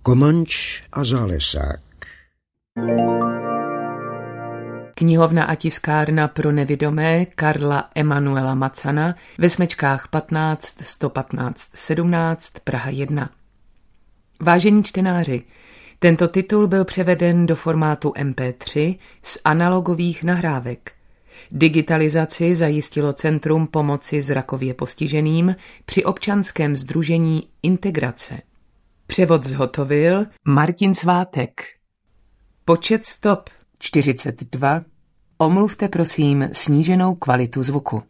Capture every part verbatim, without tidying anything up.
Komanč a Zálesák. Knihovna a tiskárna pro nevidomé Karla Emanuela Macana ve Smečkách patnáct sto patnáct sedmnáct Praha jedna. Vážení čtenáři, tento titul byl převeden do formátu em pé tři z analogových nahrávek. Digitalizaci zajistilo Centrum pomoci zrakově postiženým při občanském sdružení Integrace. Převod zhotovil Martin Svátek. Počet stop čtyřicet dva. Omluvte prosím sníženou kvalitu zvuku.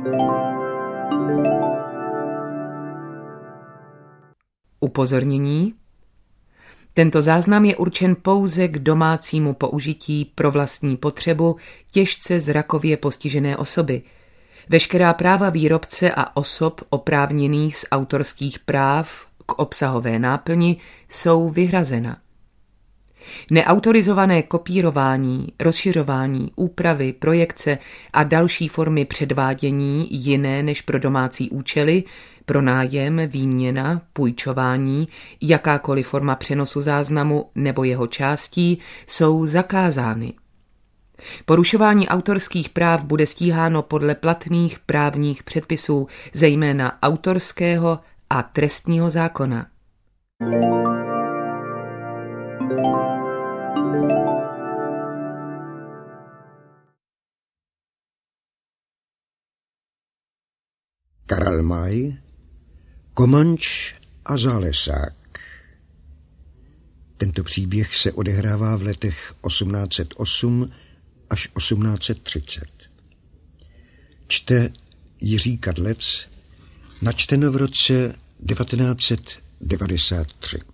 Upozornění. Tento záznam je určen pouze k domácímu použití pro vlastní potřebu těžce zrakově postižené osoby. Veškerá práva výrobce a osob oprávněných z autorských práv k obsahové náplni jsou vyhrazena. Neautorizované kopírování, rozšiřování, úpravy, projekce a další formy předvádění jiné než pro domácí účely, pronájem, výměna, půjčování, jakákoliv forma přenosu záznamu nebo jeho částí jsou zakázány. Porušování autorských práv bude stíháno podle platných právních předpisů, zejména autorského a trestního zákona. Karel May, Komanč a Zálesák. Tento příběh se odehrává v letech osmnáct set osm až osmnáct set třicet. Čte Jiří Kadlec, načteno v roce devatenáct set devadesát tři.